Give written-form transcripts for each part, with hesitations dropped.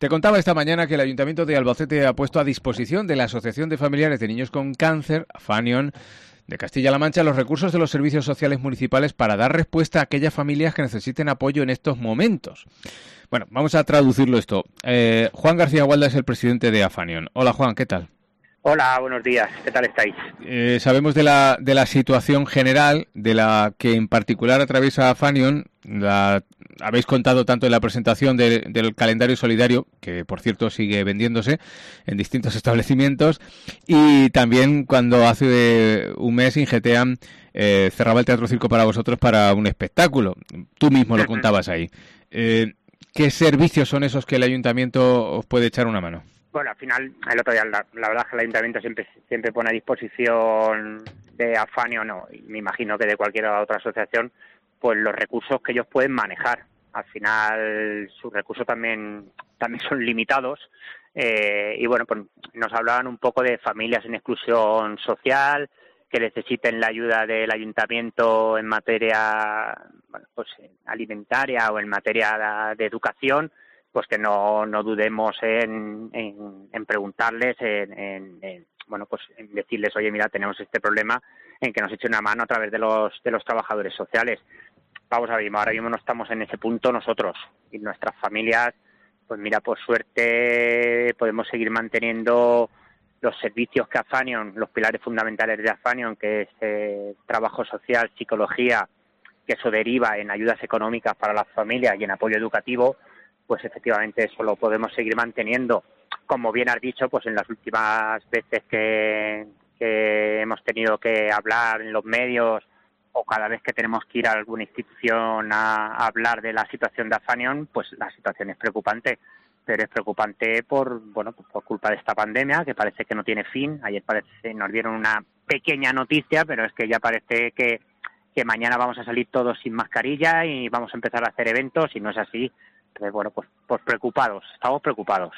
Te contaba esta mañana que el Ayuntamiento de Albacete ha puesto a disposición de la Asociación de Familiares de Niños con Cáncer, Afanion, de Castilla-La Mancha, los recursos de los servicios sociales municipales para dar respuesta a aquellas familias que necesiten apoyo en estos momentos. Bueno, vamos a traducirlo esto. Juan García Gualda es el presidente de Afanion. Hola Juan, ¿qué tal? Hola, buenos días. ¿Qué tal estáis? Sabemos de la situación general, de la que en particular atraviesa Afanion. Habéis contado tanto en la presentación del calendario solidario, que por cierto sigue vendiéndose en distintos establecimientos, y también cuando hace un mes Ingeteam cerraba el Teatro Circo para vosotros para un espectáculo. Tú mismo lo contabas ahí. ¿Qué servicios son esos que el ayuntamiento os puede echar una mano? Bueno, al final, el otro día, la verdad es que el ayuntamiento siempre pone a disposición de Afanion, y me imagino que de cualquier otra asociación, pues los recursos que ellos pueden manejar. Al final, sus recursos también son limitados. Y bueno, pues nos hablaban un poco de familias en exclusión social, que necesiten la ayuda del ayuntamiento en materia, bueno, pues alimentaria o en materia de educación. Pues que no dudemos en preguntarles, bueno, pues en decirles, oye, mira, tenemos este problema, en que nos eche una mano a través de los trabajadores sociales. Vamos a ver, ahora mismo no estamos en ese punto nosotros, y nuestras familias, pues mira, por suerte podemos seguir manteniendo los servicios que Afanion, los pilares fundamentales de Afanion, que es trabajo social, psicología, que eso deriva en ayudas económicas para las familias y en apoyo educativo. Pues efectivamente eso lo podemos seguir manteniendo. Como bien has dicho, pues en las últimas veces que hemos tenido que hablar en los medios, o cada vez que tenemos que ir a alguna institución a hablar de la situación de Afanion, pues la situación es preocupante. Pero es preocupante por culpa de esta pandemia, que parece que no tiene fin. Ayer nos dieron una pequeña noticia, pero es que ya parece que mañana vamos a salir todos sin mascarilla y vamos a empezar a hacer eventos, y no es así. Entonces, bueno, pues preocupados, estamos preocupados.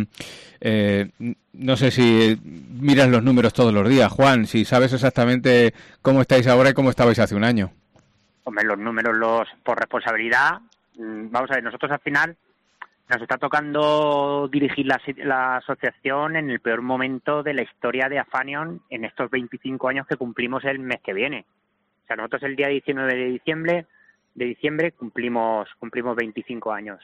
No sé si miras los números todos los días, Juan, si sabes exactamente cómo estáis ahora y cómo estabais hace un año. Hombre, los números por responsabilidad, vamos a ver, nosotros al final nos está tocando dirigir la asociación en el peor momento de la historia de Afanion en estos 25 años que cumplimos el mes que viene. O sea, nosotros el día 19 de diciembre cumplimos 25 años.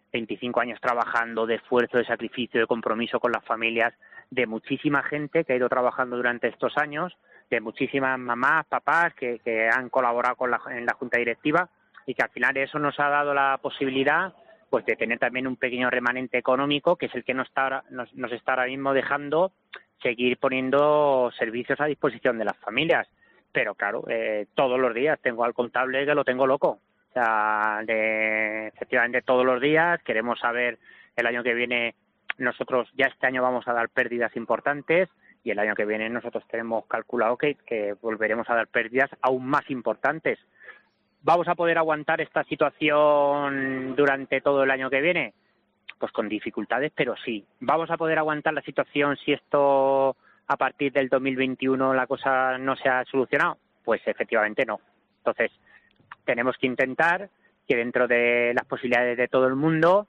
25 años trabajando, de esfuerzo, de sacrificio, de compromiso con las familias, de muchísima gente que ha ido trabajando durante estos años, de muchísimas mamás, papás que han colaborado en la junta directiva, y que al final eso nos ha dado la posibilidad, pues, de tener también un pequeño remanente económico, que es el que nos está ahora mismo dejando seguir poniendo servicios a disposición de las familias. Pero claro, todos los días tengo al contable que lo tengo loco. O sea, efectivamente todos los días queremos saber, el año que viene nosotros ya este año vamos a dar pérdidas importantes, y el año que viene nosotros tenemos calculado que volveremos a dar pérdidas aún más importantes. ¿Vamos a poder aguantar esta situación durante todo el año que viene? Pues con dificultades, pero sí. ¿Vamos a poder aguantar la situación si esto a partir del 2021 la cosa no se ha solucionado? Pues efectivamente no. Entonces, tenemos que intentar que dentro de las posibilidades de todo el mundo,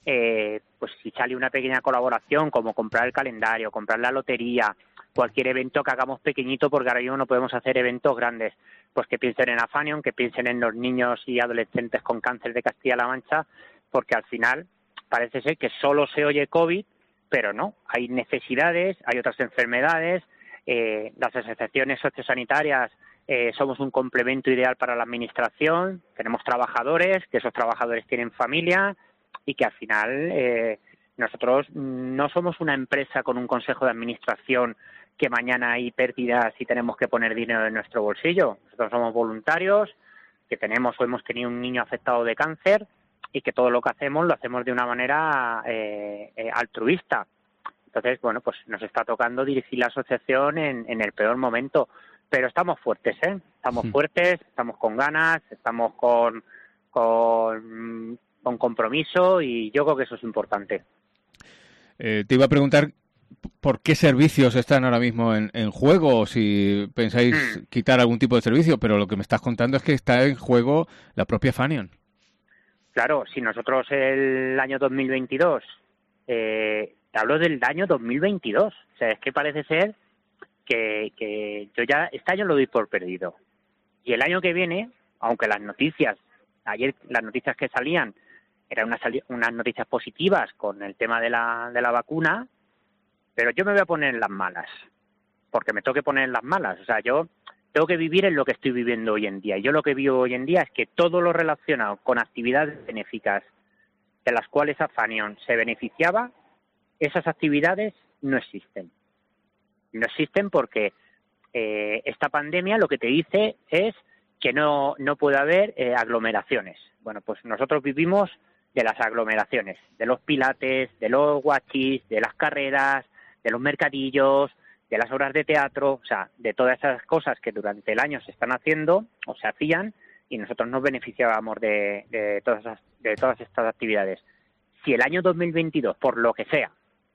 pues si sale una pequeña colaboración, como comprar el calendario, comprar la lotería, cualquier evento que hagamos pequeñito, porque ahora mismo no podemos hacer eventos grandes, pues que piensen en Afanion, que piensen en los niños y adolescentes con cáncer de Castilla-La Mancha, porque al final parece ser que solo se oye COVID, pero no, hay necesidades, hay otras enfermedades. Las asociaciones sociosanitarias somos un complemento ideal para la administración, tenemos trabajadores, que esos trabajadores tienen familia, y que al final nosotros no somos una empresa con un consejo de administración que mañana hay pérdidas y tenemos que poner dinero en nuestro bolsillo. Nosotros somos voluntarios, que tenemos o hemos tenido un niño afectado de cáncer, y que todo lo que hacemos lo hacemos de una manera altruista. Entonces, bueno, pues nos está tocando dirigir la asociación en el peor momento, pero estamos fuertes, Estamos fuertes, estamos con ganas, estamos con compromiso, y yo creo que eso es importante. Te iba a preguntar por qué servicios están ahora mismo en juego, o si pensáis quitar algún tipo de servicio, pero lo que me estás contando es que está en juego la propia Afanion. Claro, si nosotros el año 2022 te hablo del año 2022. O sea, es que parece ser que yo ya este año lo doy por perdido. Y el año que viene, aunque las noticias, ayer las noticias que salían eran unas noticias positivas con el tema de la vacuna, pero yo me voy a poner en las malas, porque me tengo que poner en las malas. O sea, yo tengo que vivir en lo que estoy viviendo hoy en día. Y yo lo que vivo hoy en día es que todo lo relacionado con actividades benéficas de las cuales Afanion se beneficiaba, esas actividades no existen. No existen porque esta pandemia lo que te dice es que no puede haber aglomeraciones. Bueno, pues nosotros vivimos de las aglomeraciones, de los pilates, de los guachis, de las carreras, de los mercadillos, de las obras de teatro, o sea, de todas esas cosas que durante el año se están haciendo o se hacían y nosotros nos beneficiábamos de todas estas actividades. Si el año 2022, por lo que sea,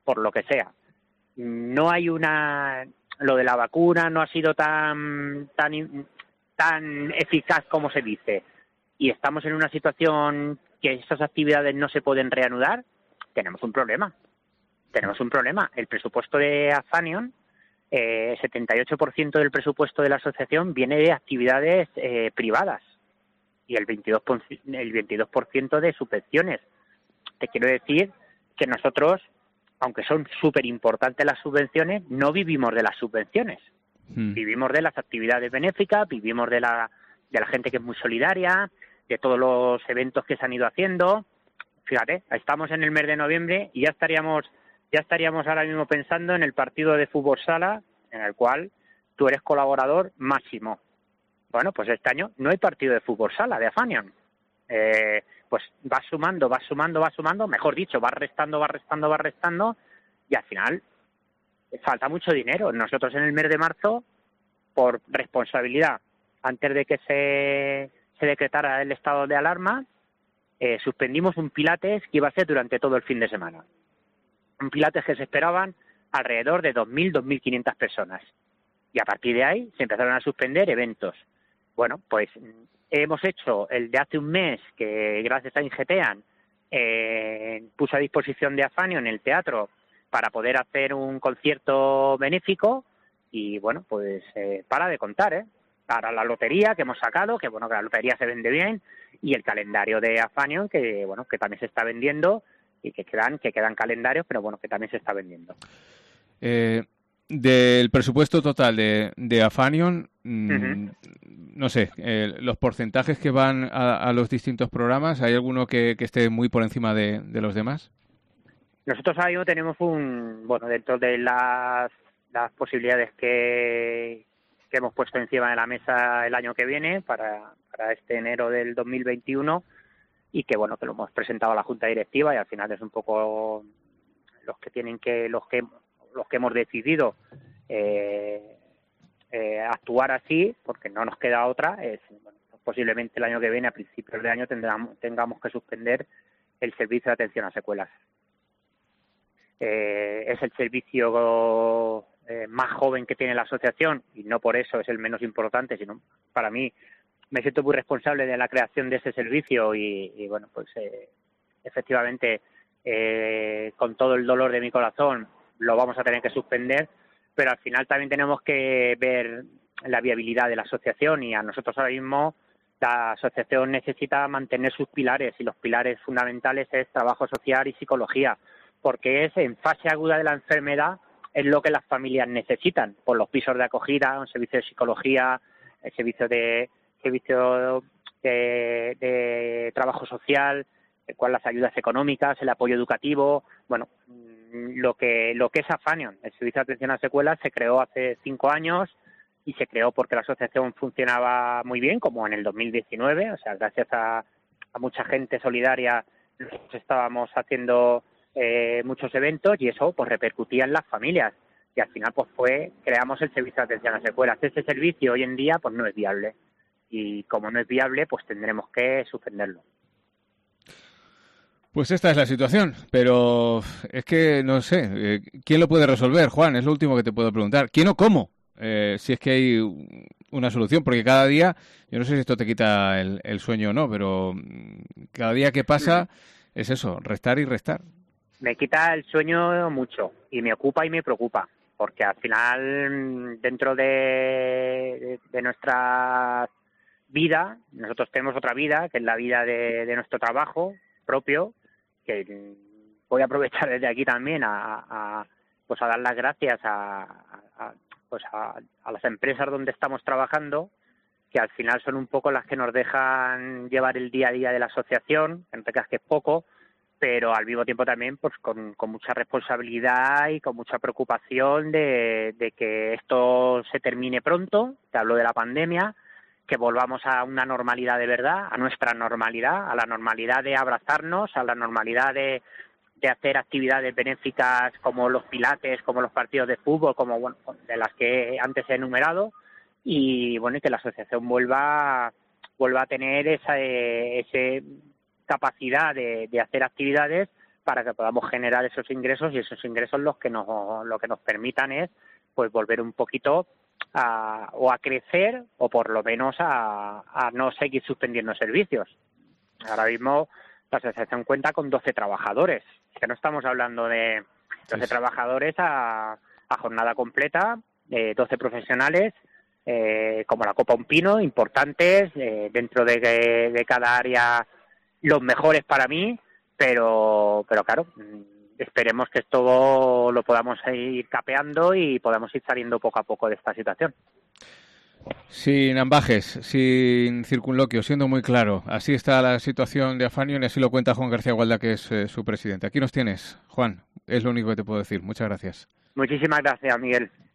no hay lo de la vacuna no ha sido tan eficaz como se dice y estamos en una situación que esas actividades no se pueden reanudar, tenemos un problema. El presupuesto de Afanion, 78% del presupuesto de la asociación viene de actividades privadas y el 22% de subvenciones. Te quiero decir que nosotros, aunque son súper importantes las subvenciones, no vivimos de las subvenciones. Vivimos de las actividades benéficas, vivimos de la gente que es muy solidaria, de todos los eventos que se han ido haciendo. Fíjate, estamos en el mes de noviembre y ya estaríamos ahora mismo pensando en el partido de fútbol sala, en el cual tú eres colaborador máximo. Bueno, pues este año no hay partido de fútbol sala de Afanion. Pues vas sumando, mejor dicho, vas restando, y al final falta mucho dinero. Nosotros en el mes de marzo, por responsabilidad, antes de que se decretara el estado de alarma, suspendimos un pilates que iba a ser durante todo el fin de semana. Un pilates que se esperaban alrededor de 2.000, 2.500 personas. Y a partir de ahí se empezaron a suspender eventos. Bueno, pues hemos hecho el de hace un mes, que gracias a Ingeteam puso a disposición de Afanion en el teatro para poder hacer un concierto benéfico y bueno, pues para de contar, ¿eh? Para la lotería que hemos sacado, que bueno, que la lotería se vende bien, y el calendario de Afanion, que bueno, que también se está vendiendo y que quedan calendarios, pero bueno, que también se está vendiendo. Del presupuesto total de Afanion, no sé, los porcentajes que van a los distintos programas, ¿hay alguno que esté muy por encima de los demás? Nosotros ahora mismo tenemos dentro de las posibilidades que hemos puesto encima de la mesa el año que viene, para este enero del 2021, y que bueno, que lo hemos presentado a la Junta Directiva, y al final es un poco los que hemos decidido actuar así, porque no nos queda otra. Posiblemente el año que viene, a principios de año, tengamos que suspender el servicio de atención a secuelas. Es el servicio más joven que tiene la asociación, y no por eso es el menos importante, sino para mí me siento muy responsable de la creación de ese servicio y bueno, pues efectivamente, con todo el dolor de mi corazón, lo vamos a tener que suspender, pero al final también tenemos que ver la viabilidad de la asociación, y a nosotros ahora mismo la asociación necesita mantener sus pilares, y los pilares fundamentales es trabajo social y psicología, porque es en fase aguda de la enfermedad es lo que las familias necesitan, por los pisos de acogida, un servicio de psicología, el servicio de trabajo social, con las ayudas económicas, el apoyo educativo. Bueno, lo que es Afanion, el servicio de atención a secuelas, se creó hace 5 años, y se creó porque la asociación funcionaba muy bien, como en el 2019, o sea, gracias a mucha gente solidaria nosotros estábamos haciendo muchos eventos, y eso pues repercutía en las familias, y al final pues creamos el servicio de atención a secuelas. Ese servicio hoy en día pues no es viable, y como no es viable pues tendremos que suspenderlo. Pues esta es la situación, pero es que no sé, ¿quién lo puede resolver, Juan? Es lo último que te puedo preguntar. ¿Quién o cómo? Si es que hay una solución, porque cada día, yo no sé si esto te quita el sueño o no, pero cada día que pasa es eso, restar y restar. me quita el sueño mucho y me ocupa y me preocupa, porque al final dentro de nuestra vida, nosotros tenemos otra vida, que es la vida de nuestro trabajo propio, que voy a aprovechar desde aquí también pues a dar las gracias a las empresas donde estamos trabajando, que al final son un poco las que nos dejan llevar el día a día de la asociación, en realidad que es poco, pero al mismo tiempo también pues con mucha responsabilidad y con mucha preocupación de que esto se termine pronto. Te hablo de la pandemia, que volvamos a una normalidad de verdad, a nuestra normalidad, a la normalidad de abrazarnos, a la normalidad de hacer actividades benéficas como los pilates, como los partidos de fútbol, como bueno, de las que antes he enumerado, y bueno, y que la asociación vuelva a tener esa capacidad de hacer actividades para que podamos generar esos ingresos, y esos ingresos lo que nos permitan es pues volver un poquito a crecer, o por lo menos a no seguir suspendiendo servicios. Ahora mismo la asociación cuenta con 12 trabajadores, que no estamos hablando de 12 trabajadores a jornada completa, 12 profesionales, como la Copa Un Pino, importantes, dentro de cada área los mejores para mí, pero claro, esperemos que esto lo podamos ir capeando y podamos ir saliendo poco a poco de esta situación. Sin ambajes, sin circunloquio, siendo muy claro. Así está la situación de Afanion y así lo cuenta Juan García Gualda, que es su presidente. Aquí nos tienes, Juan. Es lo único que te puedo decir. Muchas gracias. Muchísimas gracias, Miguel.